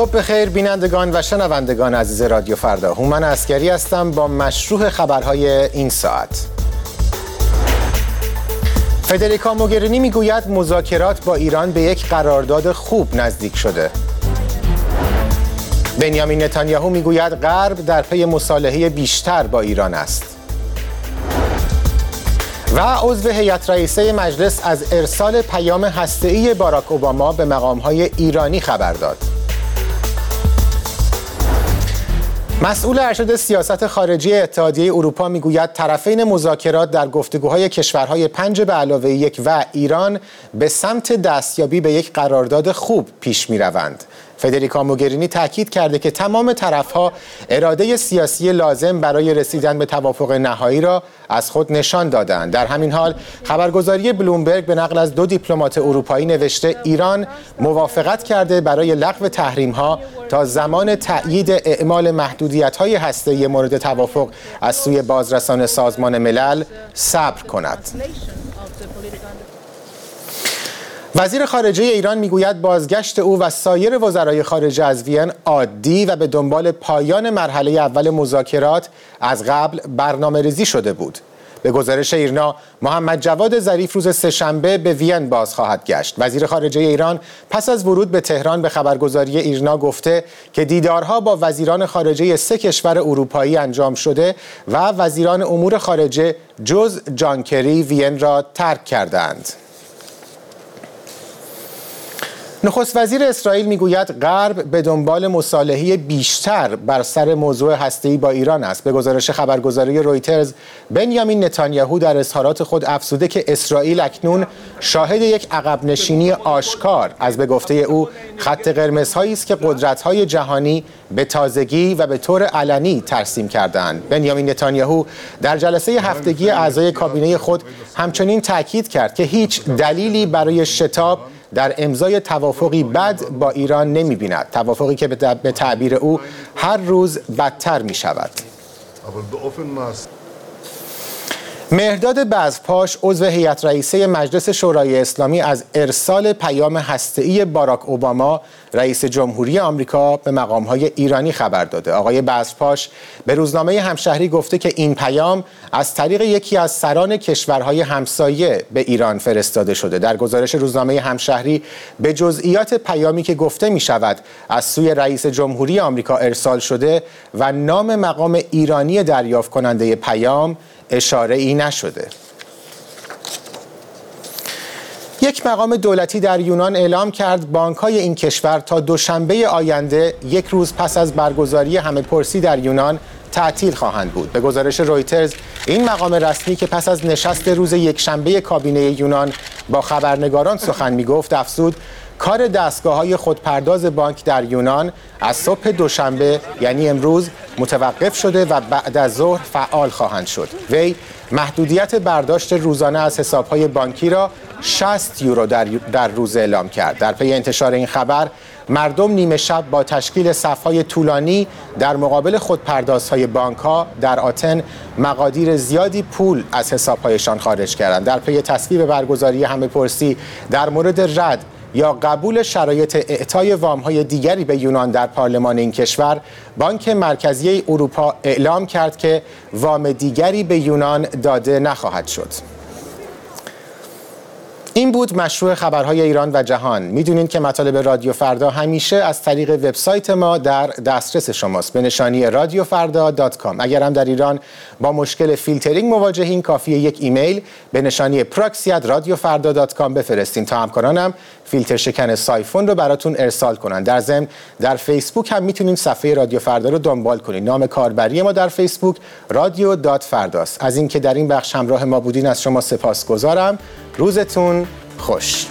صبح بخیر بینندگان و شنوندگان عزیز رادیو فردا. هومن عسکری هستم با مشروح خبرهای این ساعت. فدریکا موگرینی میگوید مذاکرات با ایران به یک قرارداد خوب نزدیک شده. بنیامین نتانیاهو میگوید غرب در پی مصالحه بیشتر با ایران است. و عضو هیئت رئیسه مجلس از ارسال پیام هسته‌ای باراک اوباما به مقام‌های ایرانی خبر داد. مسئول ارشد سیاست خارجی اتحادیه اروپا میگوید طرفین مذاکرات در گفتگوهای کشورهای 5+1 و ایران به سمت دستیابی به یک قرارداد خوب پیش می‌روند. فدریکا موگرینی تاکید کرده که تمام طرف‌ها اراده سیاسی لازم برای رسیدن به توافق نهایی را از خود نشان دادند. در همین حال خبرگزاری بلومبرگ به نقل از 2 دیپلمات اروپایی نوشته ایران موافقت کرده برای لغو تحریم‌ها تا زمان تأیید اعمال محدودیت‌های هسته‌ای مورد توافق از سوی بازرسان سازمان ملل صبر کند. وزیر خارجه ایران میگوید بازگشت او و سایر وزرای خارجه از وین عادی و به دنبال پایان مرحله اول مذاکرات از قبل برنامه‌ریزی شده بود. به گزارش ایرنا، محمد جواد ظریف روز سه‌شنبه به وین باز خواهد گشت. وزیر خارجه ایران پس از ورود به تهران به خبرگزاری ایرنا گفته که دیدارها با وزیران خارجه 3 کشور اروپایی انجام شده و وزیران امور خارجه جز جان کری وین را ترک کردند. نخست وزیر اسرائیل میگوید غرب به دنبال مصالحه بیشتر بر سر موضوع هسته‌ای با ایران است. به گزارش خبرگزاری رویترز، بنیامین نتانیاهو در اظهارات خود افزوده که اسرائیل اکنون شاهد یک عقب نشینی آشکار از به گفته او خط قرمزهایی است که قدرت‌های جهانی به تازگی و به طور علنی ترسیم کردند. بنیامین نتانیاهو در جلسه هفتگی اعضای کابینه خود همچنین تاکید کرد که هیچ دلیلی برای شتاب در امضای توافقی بد با ایران نمی‌بیند، توافقی که به تعبیر او هر روز بدتر می‌شود. مهرداد بزپاش عضو هیئت رئیسه مجلس شورای اسلامی از ارسال پیام هسته‌ای باراک اوباما رئیس جمهوری آمریکا به مقام‌های ایرانی خبر داده. آقای بزپاش به روزنامه همشهری گفته که این پیام از طریق یکی از سران کشورهای همسایه به ایران فرستاده شده. در گزارش روزنامه همشهری به جزئیات پیامی که گفته می‌شود از سوی رئیس جمهوری آمریکا ارسال شده و نام مقام ایرانی دریافت کننده پیام اشاره ای نشده. یک مقام دولتی در یونان اعلام کرد بانک‌های این کشور تا دوشنبه آینده، 1 روز پس از برگزاری همه‌پرسی در یونان، تعطیل خواهند بود. به گزارش رویترز، این مقام رسمی که پس از نشست روز یکشنبه کابینه یونان با خبرنگاران سخن می‌گفت، افزود کار دستگاه‌های خودپرداز بانک در یونان از صبح دوشنبه یعنی امروز متوقف شده و بعد از ظهر فعال خواهند شد. وی محدودیت برداشت روزانه از حساب‌های بانکی را 60 یورو در روز اعلام کرد. در پی انتشار این خبر، مردم نیمه شب با تشکیل صف‌های طولانی در مقابل خودپردازهای بانک‌ها در آتن مقادیر زیادی پول از حساب‌هایشان خارج کردند. در پی تصویب برگزاری همه‌پرسی در مورد رد یا قبول شرایط اعطای وام‌های دیگری به یونان در پارلمان این کشور، بانک مرکزی اروپا اعلام کرد که وام دیگری به یونان داده نخواهد شد. این بود مشروع خبرهای ایران و جهان. میدونید که مطالب رادیو فردا همیشه از طریق وبسایت ما در دسترس شماست به نشانی radiofarda.com. اگر هم در ایران با مشکل فیلترینگ مواجهین، کافیه یک ایمیل به نشانی proxy@radiofarda.com بفرستین تا همکارانم فیلتر شکن سایفون رو براتون ارسال کنن. در ضمن در فیسبوک هم میتونید صفحه رادیو فردا رو دنبال کنید. نام کاربری ما در فیسبوک radio.fardaست. از اینکه در این بخش همراه ما بودین از شما سپاسگزارم. روزتون خوش.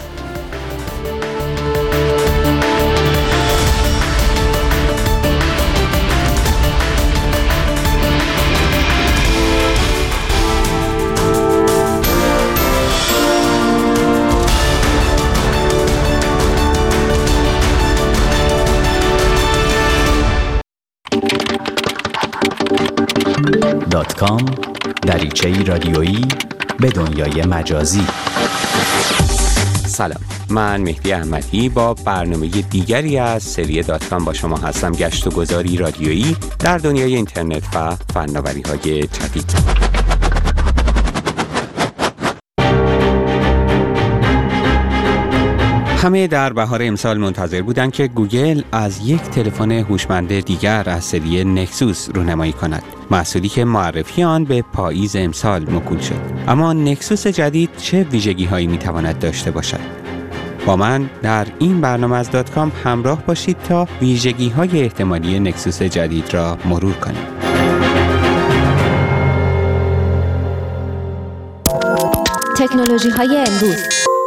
.com دریچه‌ای رادیویی به دنیای مجازی. سلام، من مهدی احمدی با برنامه دیگری از سری .com با شما هستم. گشت و گذاری رادیویی در دنیای اینترنت و فناوری‌های جدید. همه در بهار امسال منتظر بودند که گوگل از یک تلفن هوشمند دیگر از سری نکسوس رونمایی کند. محصولی که معرفی آن به پاییز امسال موکول شد. اما نکسوس جدید چه ویژگی‌هایی می‌تواند داشته باشد؟ با من در این برنامه از .com همراه باشید تا ویژگی‌های احتمالی نکسوس جدید را مرور کنیم. تکنولوژی‌های امروز.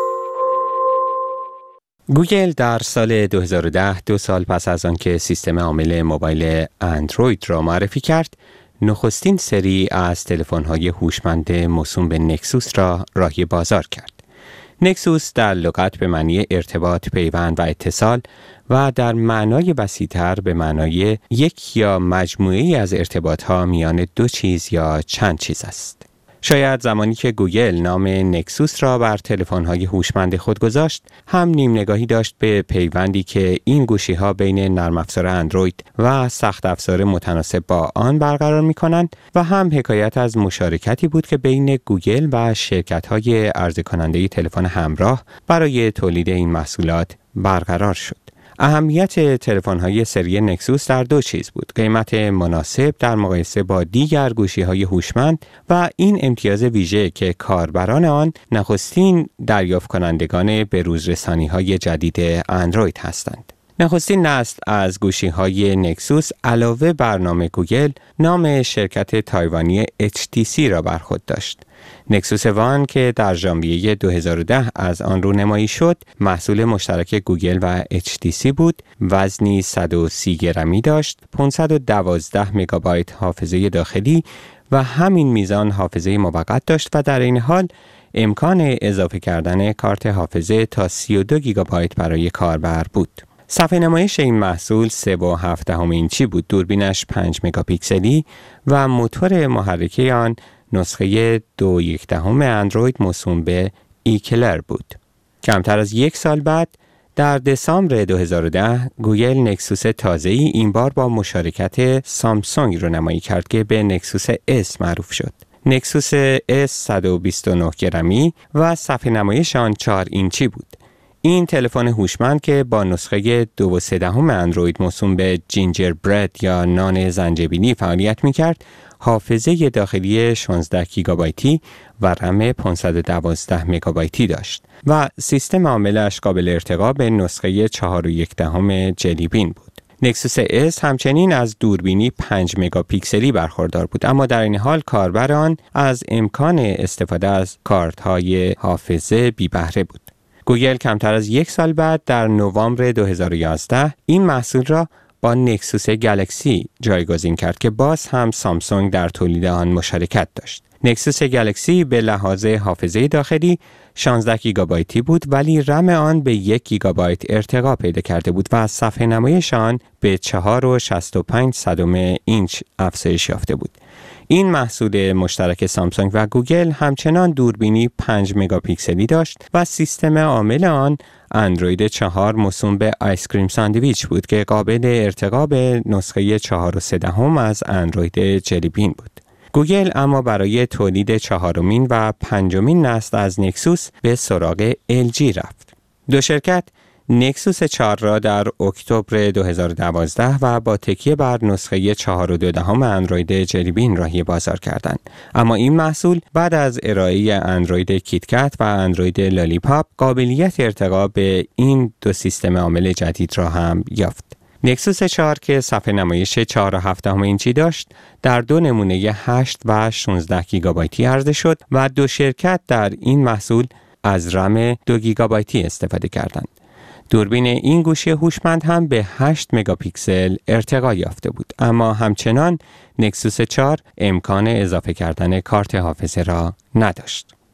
گوگل در سال 2010، 2 سال پس از آنکه سیستم عامل موبایل اندروید را معرفی کرد، نخستین سری از تلفن‌های هوشمند موسوم به نکسوس را راهی بازار کرد. نکسوس در لغت به معنی ارتباط، پیوند و اتصال و در معنای وسیع‌تر به معنای یک یا مجموعه‌ای از ارتباط‌ها میان دو چیز یا چند چیز است. شاید زمانی که گوگل نام نکسوس را بر تلفن‌های هوشمند خود گذاشت، هم نیم نگاهی داشت به پیوندی که این گوشی‌ها بین نرم افزار اندروید و سخت افزار متناسب با آن برقرار می‌کنند و هم حکایت از مشارکتی بود که بین گوگل و شرکت‌های عرضه کننده تلفن همراه برای تولید این محصولات برقرار شد. اهمیت تلفن‌های سری نکسوس در دو چیز بود: قیمت مناسب در مقایسه با دیگر گوشی‌های هوشمند و این امتیاز ویژه که کاربران آن نخستین دریافت کنندگان بروزرسانی‌های جدید اندروید هستند. نخستین نسل از گوشی‌های نکسوس علاوه بر نام گوگل، نام شرکت تایوانی HTC را بر خود داشت. نکسوس وان که در ژانویه 2010 از آن رونمایی شد، محصول مشترک گوگل و HTC بود، وزنی 130 گرمی داشت، 512 مگابایت حافظه داخلی و همین میزان حافظه موقت داشت و در این حال امکان اضافه کردن کارت حافظه تا 32 گیگابایت برای کاربر بود. صفحه نمایش این محصول 3.7 اینچی بود، دوربینش 5 مگاپیکسلی و موتور محرکه آن نسخه 2.1 اندروید موسوم به ایکلر بود. کمتر از یک سال بعد، در دسامبر 2010 گوگل نکسوس تازه‌ای این بار با مشارکت سامسونگ رونمایی کرد که به نکسوس S معروف شد. نکسوس S 129 گرمی و صفحه نمایش آن 4 اینچی بود. این تلفن هوشمند که با نسخه 2.3 اندروید موسوم به جینجر برد یا نان زنجبیلی فعالیت می‌کرد، حافظه داخلی 16 گیگابایتی و رم 512 مگابایتی داشت و سیستم عاملش قابل ارتقا به نسخه 4.1 جلی بین بود. نکسوس S همچنین از دوربینی 5 مگاپیکسلی برخوردار بود، اما در این حال کاربر آن از امکان استفاده از کارت‌های حافظه بی بهره بود. گوگل کمتر از یک سال بعد در نوامبر 2011 این محصول را با نکسوس گلکسی جایگزین کرد که باز هم سامسونگ در تولید آن مشارکت داشت. نکسوس گلکسی به لحاظ حافظه داخلی 16 گیگابایتی بود، ولی رم آن به 1 گیگابایت ارتقا پیدا کرده بود و صفحه نمایش آن به 4.65 اینچ افزایش یافته بود. این محصول مشترک سامسونگ و گوگل همچنان دوربینی 5 مگاپیکسلی داشت و سیستم عامل آن اندروید 4 موسوم به آیسکریم ساندویچ بود که قابل ارتقا به نسخه 4.3 از اندروید جلی بین بود. گوگل اما برای تولید 4مین و 5مین نسل از نکسوس به سراغ LG رفت. دو شرکت نکسوس 4 را در اکتبر 2012 و با تکیه بر نسخه 4.2 اندروید جلی بین راهی بازار کردند. اما این محصول بعد از ارائه اندروید کیتکت و اندروید لالیپاپ قابلیت ارتقا به این دو سیستم عامل جدید را هم یافت. نکسوس 4 که صفحه نمایش 4.7 اینچی داشت، در دو نمونه 8 و 16 گیگابایتی عرضه شد و دو شرکت در این محصول از رم 2 گیگابایتی استفاده کردند. دوربین این گوشی هوشمند هم به 8 مگاپیکسل ارتقا یافته بود، اما همچنان نکسوس 4 امکان اضافه کردن کارت حافظه را نداشت.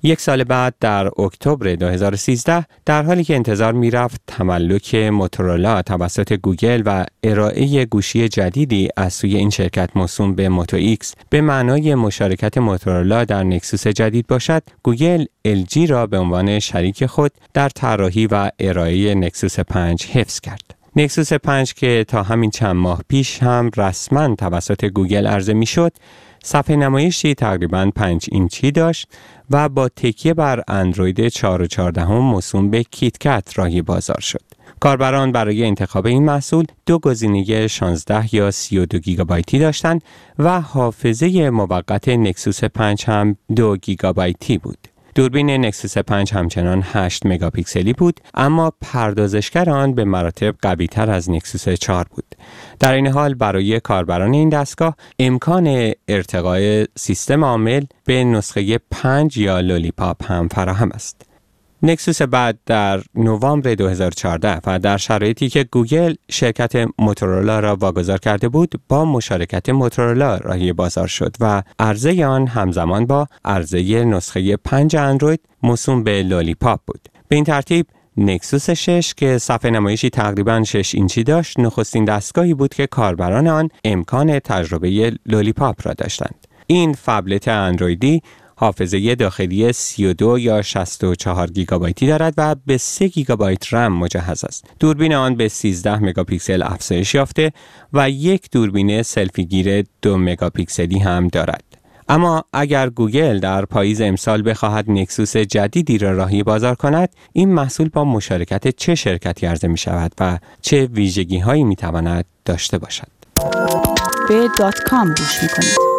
یک سال بعد در اکتبر 2013 در حالی که انتظار می‌رفت تملک موتورولا توسط گوگل و ارائه گوشی جدیدی از سوی این شرکت موسوم به موتو ایکس به معنای مشارکت موتورولا در نکسوس جدید باشد، گوگل LG را به عنوان شریک خود در طراحی و ارائه نکسوس 5 حفظ کرد. نکسوس 5 که تا همین چند ماه پیش هم رسما توسط گوگل عرضه می‌شد، صفحه نمایشی تقریباً 5 اینچی داشت و با تکیه بر اندروید 4.14 موسوم به کیتکت راهی بازار شد. کاربران برای انتخاب این محصول 2 گزینه 16 یا 32 گیگابایتی داشتند و حافظه موقت نکسوس 5 هم 2 گیگابایتی بود. دوربین نکسوس 5 همچنان 8 مگاپیکسلی بود، اما پردازشگر آن به مراتب قوی‌تر از نکسوس 4 بود. در این حال برای کاربران این دستگاه امکان ارتقای سیستم عامل به نسخه 5 یا لولیپاپ هم فراهم است. نکسوس بعد در نوامبر 2014 و در شرایطی که گوگل شرکت موتورولا را واگذار کرده بود، با مشارکت موتورولا راهی بازار شد و عرضه آن همزمان با عرضه نسخه 5 اندروید موسوم به لولیپاپ بود. به این ترتیب نکسوس 6 که صفحه نمایشی تقریباً 6 اینچی داشت، نخستین دستگاهی بود که کاربران آن امکان تجربه لولیپاپ را داشتند. این فبلت اندرویدی حافظه داخلی 32 یا 64 گیگابایتی دارد و به 3 گیگابایت رم مجهز است. دوربین آن به 13 مگاپیکسل افزایش یافته و یک دوربین سلفی گیر 2 مگاپیکسلی هم دارد. اما اگر گوگل در پاییز امسال بخواهد نکسوس جدیدی را راهی بازار کند، این محصول با مشارکت چه شرکتی عرضه می شود و چه ویژگی هایی می تواند داشته باشد؟ به .com گوش می کنید.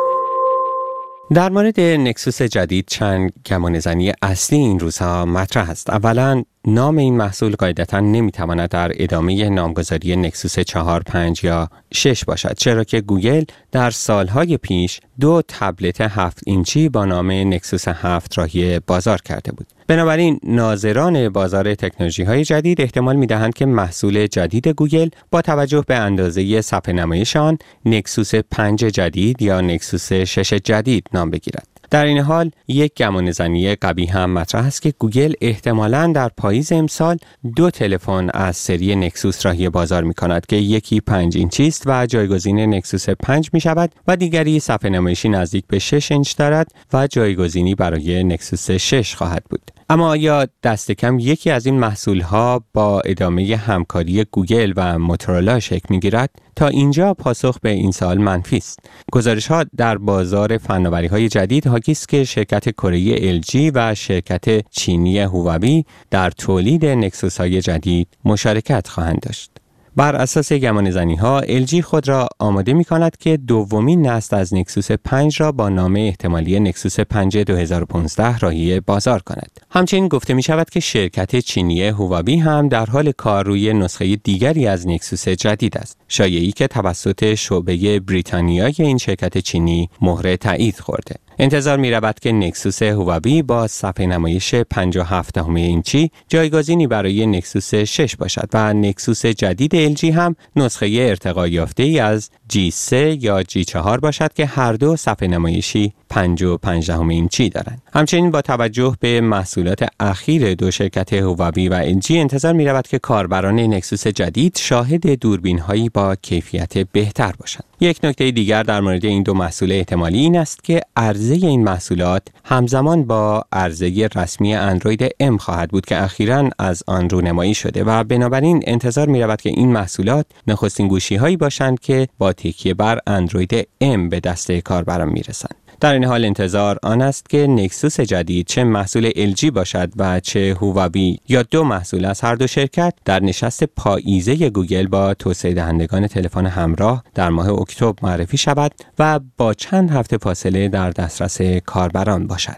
در مورد نکسوس جدید چند گمانه‌زنی اصلی این روزها مطرح است. اولاً نام این محصول قاعدتاً نمیتواند در ادامه نامگذاری نکسوس 4، 5 یا 6 باشد، چرا که گوگل در سالهای پیش 2 تبلت 7 اینچی با نام نکسوس 7 راهی بازار کرده بود. بنابراین ناظران بازار تکنولوژی‌های جدید احتمال می‌دهند که محصول جدید گوگل با توجه به اندازه صفحه نمایش آن نکسوس 5 جدید یا نکسوس 6 جدید نام بگیرد. در این حال یک گمانه‌زنی قبیح هم مطرح است که گوگل احتمالاً در پاییز امسال 2 تلفن از سری نکسوس راهی بازار می‌کند که یکی 5 اینچی است و جایگزین نکسوس 5 می‌شود و دیگری صفحه نمایشی نزدیک به 6 اینچ دارد و جایگزینی برای نکسوس 6 خواهد بود. اما آیا دست کم یکی از این محصول‌ها با ادامه همکاری گوگل و موتورولا شکل می‌گیرد؟ تا اینجا پاسخ به این سوال منفی است. گزارش‌ها در بازار فناوری‌های جدید حاکی است که شرکت کره LG و شرکت چینی هواوی در تولید نکسوس‌های جدید مشارکت خواهند داشت. بر اساس گمانه‌زنی‌ها LG خود را آماده می‌کند که دومین نسل از نکسوس 5 را با نام احتمالی نکسوس 5 2015 راهی بازار کند. همچنین گفته می‌شود که شرکت چینی هواوی هم در حال کار روی نسخه دیگری از نکسوس جدید است. شایعی که توسط شعبه بریتانیایی این شرکت چینی مهر تایید خورده. انتظار می رود که نکسوس هواوی با صفحه نمایش 57 اینچی جایگزینی برای نکسوس 6 باشد و نکسوس جدید LG هم نسخه ارتقا یافته ای از G3 یا G4 باشد که هر دو صفحه نمایشی 5.5 اینچی دارند. همچنین با توجه به محصولات اخیر دو شرکت هواوی و LG انتظار می رود که کاربران نکسوس جدید شاهد دوربین هایی با کیفیت بهتر باشند. یک نکته دیگر در مورد این دو محصول احتمالی این است که عرضه این محصولات همزمان با عرضه رسمی اندروید M خواهد بود که اخیراً از آن رونمایی شده و بنابراین انتظار می رود که این محصولات نخستین گوشی هایی باشند که با تکیه بر اندروید M به دست کاربران می رسند. در این حال انتظار آن است که نکسوس جدید چه محصول LG باشد و چه هواوی یا دو محصول از هر دو شرکت در نشست پاییزه گوگل با توسعه دهندگان تلفن همراه در ماه اکتبر معرفی شود و با چند هفته فاصله در دسترس کاربران باشد.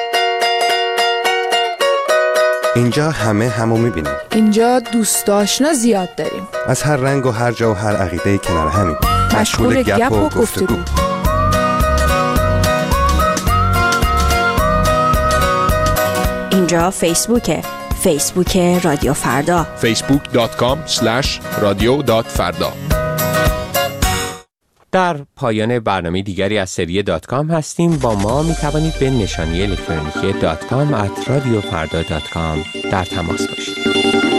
اینجا همو می‌بینیم. اینجا دوست آشنا زیاد داریم. از هر رنگ و هر جا و هر عقیده کنار همیم. مشغول گپ و گفتگو. اینجا فیسبوک رادیو فردا. facebook.com/radio.farda. در پایان برنامه دیگری از سری .com هستیم. با ما می توانید به نشانی الکترونیکی .com @radiofarda.com در تماس باشید.